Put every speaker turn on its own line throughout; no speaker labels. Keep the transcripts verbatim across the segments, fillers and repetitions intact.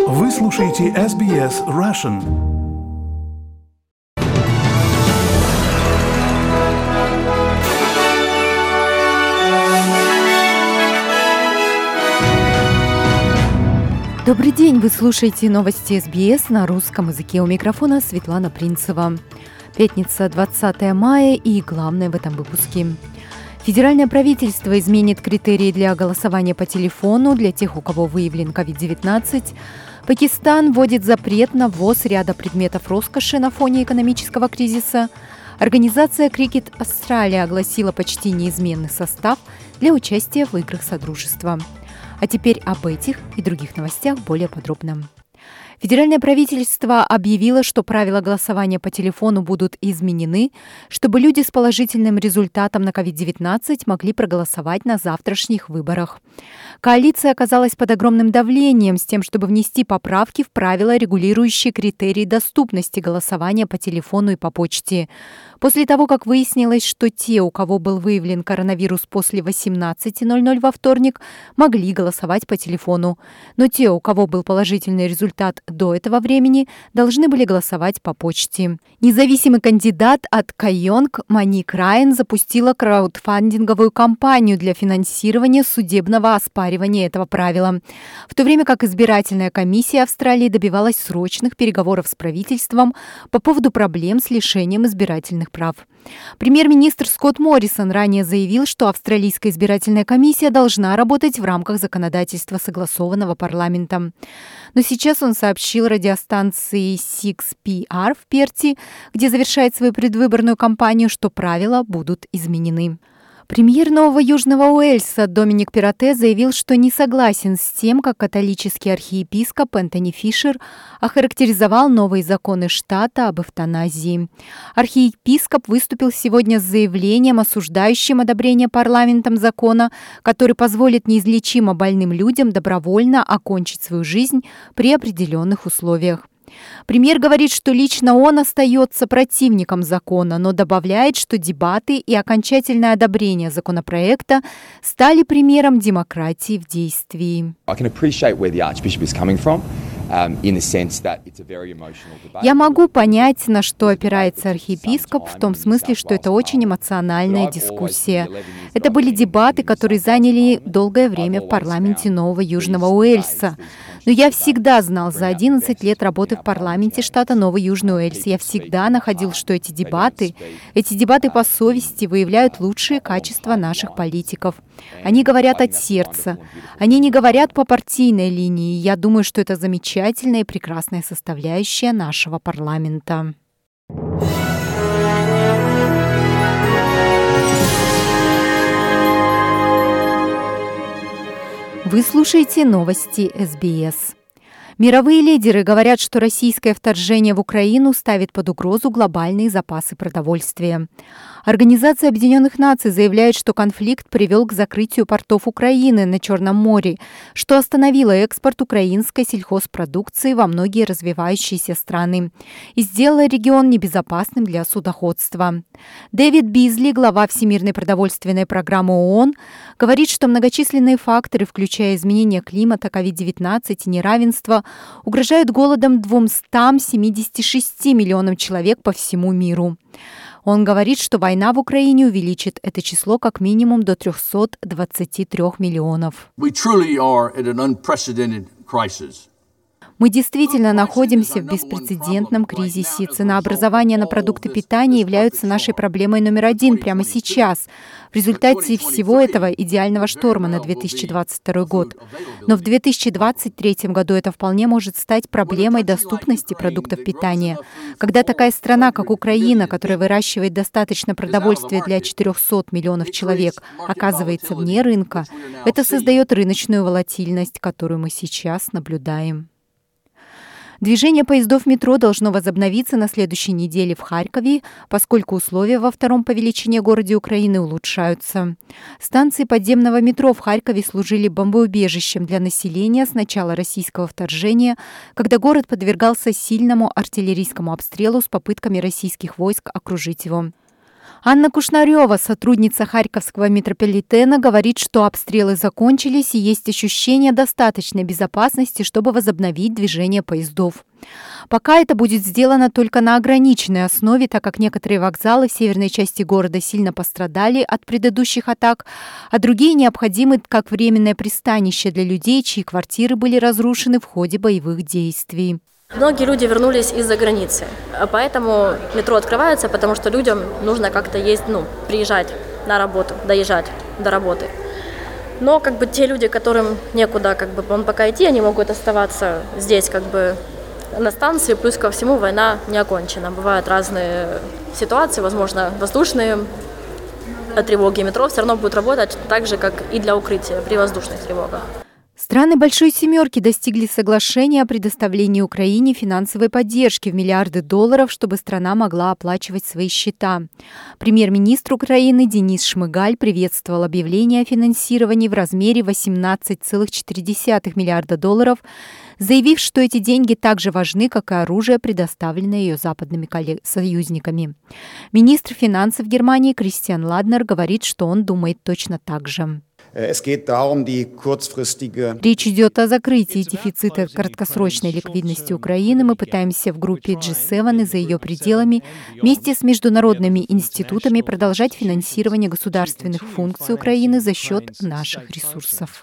Вы слушаете эс би эс Russian.
Добрый день, вы слушаете новости эс би эс на русском языке. У микрофона Светлана Принцева. Пятница, двадцатое мая, и главное в этом выпуске. Федеральное правительство изменит критерии для голосования по телефону для тех, у кого выявлен ковид девятнадцать. Пакистан вводит запрет на ввоз ряда предметов роскоши на фоне экономического кризиса. Организация «Крикет Австралия» огласила почти неизменный состав для участия в играх Содружества. А теперь об этих и других новостях более подробно. Федеральное правительство объявило, что правила голосования по телефону будут изменены, чтобы люди с положительным результатом на ковид девятнадцать могли проголосовать на завтрашних выборах. Коалиция оказалась под огромным давлением с тем, чтобы внести поправки в правила, регулирующие критерии доступности голосования по телефону и по почте. После того, как выяснилось, что те, у кого был выявлен коронавирус после восемнадцати ноль-ноль во вторник, могли голосовать по телефону. Но те, у кого был положительный результат до этого времени, должны были голосовать по почте. Независимый кандидат от Кайонг Моник Райан запустила краудфандинговую кампанию для финансирования судебного оспаривания этого правила, в то время как избирательная комиссия Австралии добивалась срочных переговоров с правительством по поводу проблем с лишением избирательных прав. Премьер-министр Скотт Моррисон ранее заявил, что австралийская избирательная комиссия должна работать в рамках законодательства, согласованного парламентом. Но сейчас он сообщил радиостанции сикс пи ар в Перте, где завершает свою предвыборную кампанию, что правила будут изменены. Премьер Нового Южного Уэльса Доминик Перотте заявил, что не согласен с тем, как католический архиепископ Энтони Фишер охарактеризовал новые законы штата об эвтаназии. Архиепископ выступил сегодня с заявлением, осуждающим одобрение парламентом закона, который позволит неизлечимо больным людям добровольно окончить свою жизнь при определенных условиях. Премьер говорит, что лично он остается противником закона, но добавляет, что дебаты и окончательное одобрение законопроекта стали примером демократии в действии. Я могу понять, на что опирается архиепископ, в том смысле, что это очень эмоциональная дискуссия. Это были дебаты, которые заняли долгое время в парламенте Нового Южного Уэльса. Но я всегда знал за одиннадцать лет работы в парламенте штата Новый Южный Уэльс, я всегда находил, что эти дебаты, эти дебаты по совести выявляют лучшие качества наших политиков. Они говорят от сердца. Они не говорят по партийной линии. Я думаю, что это замечательная и прекрасная составляющая нашего парламента. Вы слушаете новости эс би эс. Мировые лидеры говорят, что российское вторжение в Украину ставит под угрозу глобальные запасы продовольствия. Организация Объединенных Наций заявляет, что конфликт привел к закрытию портов Украины на Черном море, что остановило экспорт украинской сельхозпродукции во многие развивающиеся страны и сделало регион небезопасным для судоходства. Дэвид Бизли, глава Всемирной продовольственной программы ООН, говорит, что многочисленные факторы, включая изменение климата, ковид девятнадцать и неравенство, угрожают голодом двумстам семидесяти шести миллионам человек по всему миру. Он говорит, что война в Украине увеличит это число как минимум до трехсот двадцати трёх миллионов. Мы действительно находимся в беспрецедентном кризисе. Ценообразование на продукты питания являются нашей проблемой номер один прямо сейчас, в результате всего этого идеального шторма на две тысячи двадцать второй год. Но в две тысячи двадцать третьем году это вполне может стать проблемой доступности продуктов питания. Когда такая страна, как Украина, которая выращивает достаточно продовольствия для четырёхсот миллионов человек, оказывается вне рынка, это создает рыночную волатильность, которую мы сейчас наблюдаем. Движение поездов метро должно возобновиться на следующей неделе в Харькове, поскольку условия во втором по величине городе Украины улучшаются. Станции подземного метро в Харькове служили бомбоубежищем для населения с начала российского вторжения, когда город подвергался сильному артиллерийскому обстрелу с попытками российских войск окружить его. Анна Кушнарева, сотрудница Харьковского метрополитена, говорит, что обстрелы закончились и есть ощущение достаточной безопасности, чтобы возобновить движение поездов. Пока это будет сделано только на ограниченной основе, так как некоторые вокзалы в северной части города сильно пострадали от предыдущих атак, а другие необходимы как временное пристанище для людей, чьи квартиры были разрушены в ходе боевых действий.
Многие люди вернулись из-за границы, поэтому метро открывается, потому что людям нужно как-то есть, ну, приезжать на работу, доезжать до работы. Но как бы те люди, которым некуда как бы он пока идти, они могут оставаться здесь как бы на станции, плюс ко всему война не окончена. Бывают разные ситуации, возможно, воздушные тревоги. Метро все равно будет работать так же, как и для укрытия при воздушных тревогах.
Страны Большой Семерки достигли соглашения о предоставлении Украине финансовой поддержки в миллиарды долларов, чтобы страна могла оплачивать свои счета. Премьер-министр Украины Денис Шмыгаль приветствовал объявление о финансировании в размере восемнадцать целых четыре десятых миллиарда долларов, заявив, что эти деньги так же важны, как и оружие, предоставленное ее западными союзниками. Министр финансов Германии Кристиан Ладнер говорит, что он думает точно так же. Речь идет о закрытии дефицита краткосрочной ликвидности Украины. Мы пытаемся в группе джи семь и за ее пределами вместе с международными институтами продолжать финансирование государственных функций Украины за счет наших ресурсов.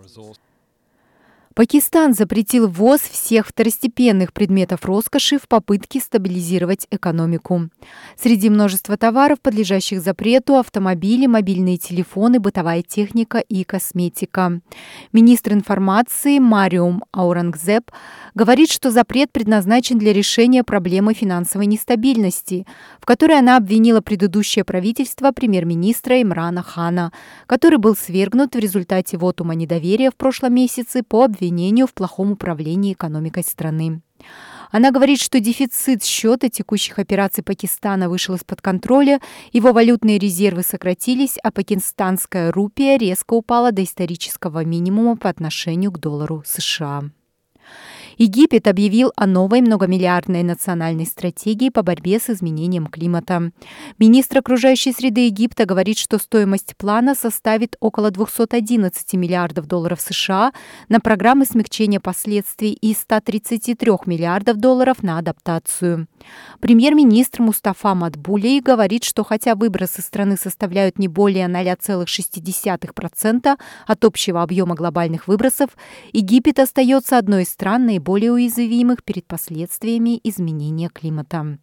Пакистан запретил ввоз всех второстепенных предметов роскоши в попытке стабилизировать экономику. Среди множества товаров, подлежащих запрету, автомобили, мобильные телефоны, бытовая техника и косметика. Министр информации Мариум Аурангзеб говорит, что запрет предназначен для решения проблемы финансовой нестабильности, в которой она обвинила предыдущее правительство премьер-министра Имрана Хана, который был свергнут в результате вотума недоверия в прошлом месяце по обвинению в плохом управлении экономикой страны. Она говорит, что дефицит счета текущих операций Пакистана вышел из-под контроля, его валютные резервы сократились, а пакистанская рупия резко упала до исторического минимума по отношению к доллару США. Египет объявил о новой многомиллиардной национальной стратегии по борьбе с изменением климата. Министр окружающей среды Египта говорит, что стоимость плана составит около двухсот одиннадцати миллиардов долларов США на программы смягчения последствий и ста тридцати трёх миллиардов долларов на адаптацию. Премьер-министр Мустафа Мадбулей говорит, что хотя выбросы страны составляют не более ноль целых шесть десятых процента от общего объема глобальных выбросов, Египет остается одной из стран наиболее более уязвимых перед последствиями изменения климата.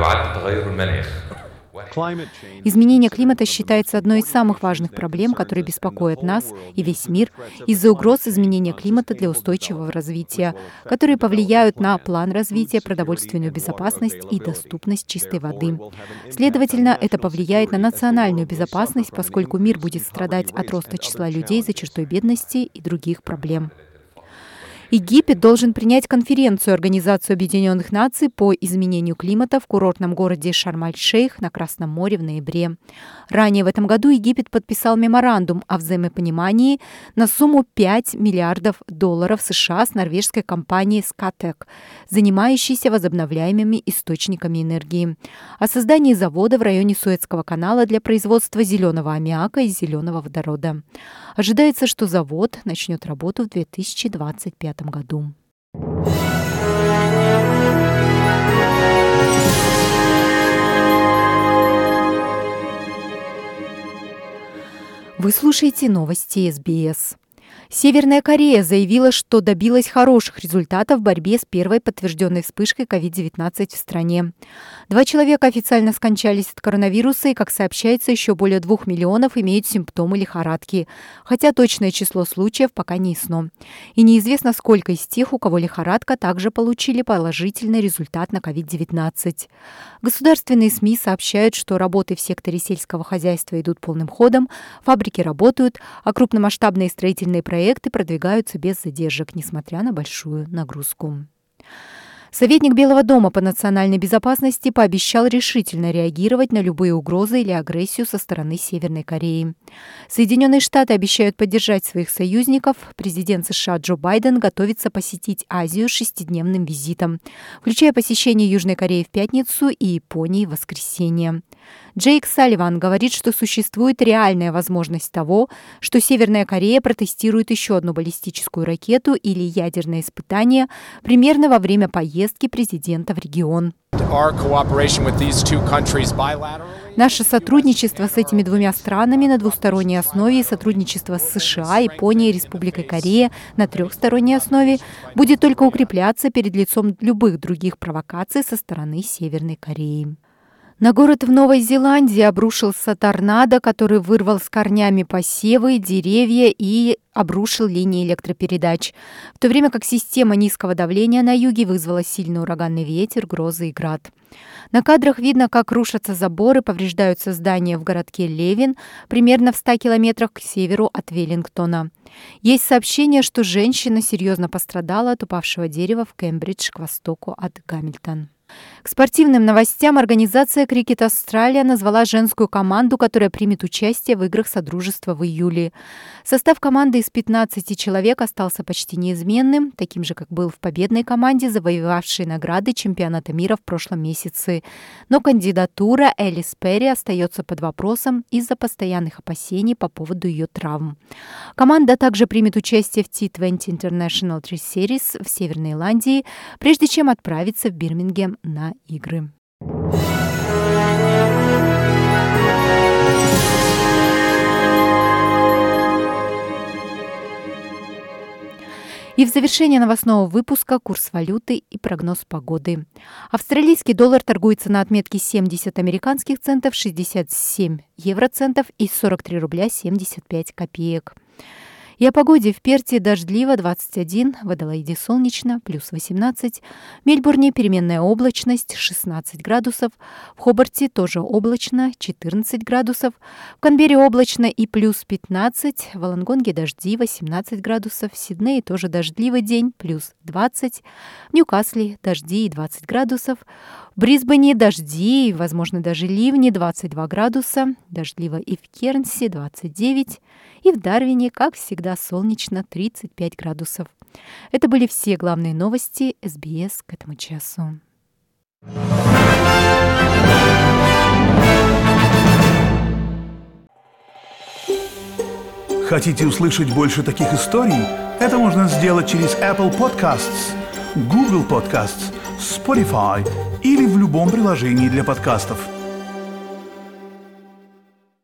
Изменение климата считается одной из самых важных проблем, которые беспокоят нас и весь мир из-за угроз изменения климата для устойчивого развития, которые повлияют на план развития, продовольственную безопасность и доступность чистой воды. Следовательно, это повлияет на национальную безопасность, поскольку мир будет страдать от роста числа людей за чертой бедности и других проблем. Египет должен принять конференцию Организации Объединенных Наций по изменению климата в курортном городе Шарм-аль-Шейх на Красном море в ноябре. Ранее в этом году Египет подписал меморандум о взаимопонимании на сумму пять миллиардов долларов США с норвежской компанией Scatec, занимающейся возобновляемыми источниками энергии, о создании завода в районе Суэцкого канала для производства зеленого аммиака и зеленого водорода. Ожидается, что завод начнет работу в две тысячи двадцать пятом году. Вы слушаете новости эс би эс. Северная Корея заявила, что добилась хороших результатов в борьбе с первой подтвержденной вспышкой ковид девятнадцать в стране. Два человека официально скончались от коронавируса, и, как сообщается, еще более двух миллионов имеют симптомы лихорадки, хотя точное число случаев пока не ясно. И неизвестно, сколько из тех, у кого лихорадка, также получили положительный результат на ковид девятнадцать. Государственные СМИ сообщают, что работы в секторе сельского хозяйства идут полным ходом, фабрики работают, а крупномасштабные строительные проекты продвигаются без задержек, несмотря на большую нагрузку. Советник Белого дома по национальной безопасности пообещал решительно реагировать на любые угрозы или агрессию со стороны Северной Кореи. Соединенные Штаты обещают поддержать своих союзников. Президент США Джо Байден готовится посетить Азию шестидневным визитом, включая посещение Южной Кореи в пятницу и Японии в воскресенье. Джейк Салливан говорит, что существует реальная возможность того, что Северная Корея протестирует еще одну баллистическую ракету или ядерное испытание примерно во время поездки президента в регион. Наше сотрудничество с этими двумя странами на двусторонней основе и сотрудничество с США, Японией и Республикой Корея на трехсторонней основе будет только укрепляться перед лицом любых других провокаций со стороны Северной Кореи. На город в Новой Зеландии обрушился торнадо, который вырвал с корнями посевы, деревья и обрушил линии электропередач, в то время как система низкого давления на юге вызвала сильный ураганный ветер, грозы и град. На кадрах видно, как рушатся заборы, повреждаются здания в городке Левин, примерно в ста километрах к северу от Веллингтона. Есть сообщение, что женщина серьезно пострадала от упавшего дерева в Кембридж к востоку от Гамильтон. К спортивным новостям организация «Крикет Австралия» назвала женскую команду, которая примет участие в играх Содружества в июле. Состав команды из пятнадцати человек остался почти неизменным, таким же, как был в победной команде, завоевавшей награды чемпионата мира в прошлом месяце. Но кандидатура Элис Перри остается под вопросом из-за постоянных опасений по поводу ее травм. Команда также примет участие в ти двадцать International Tri Series в Северной Ирландии, прежде чем отправиться в Бирмингем на игры. И в завершение новостного выпуска курс валюты и прогноз погоды. Австралийский доллар торгуется на отметке семьдесят американских центов, шестьдесят семь евроцентов и сорок три рубля семьдесят пять копеек. И о погоде: в Перте дождливо двадцать один, в Аделаиде солнечно плюс восемнадцать, в Мельбурне переменная облачность шестнадцать градусов, в Хобарте тоже облачно четырнадцать градусов, в Канберре облачно и плюс пятнадцать, в Волонгонге дожди восемнадцать градусов, в Сиднее тоже дождливый день плюс двадцать, в Ньюкасле дожди и двадцать градусов, в Брисбене дожди и, возможно, даже ливни двадцать два градуса, дождливо и в Кернсе двадцать девять, и в Дарвине, как всегда, солнечно тридцать пять градусов. Это были все главные новости эс би эс к этому часу.
Хотите услышать больше таких историй? Это можно сделать через Apple Podcasts, Google Podcasts, Spotify или в любом приложении для подкастов.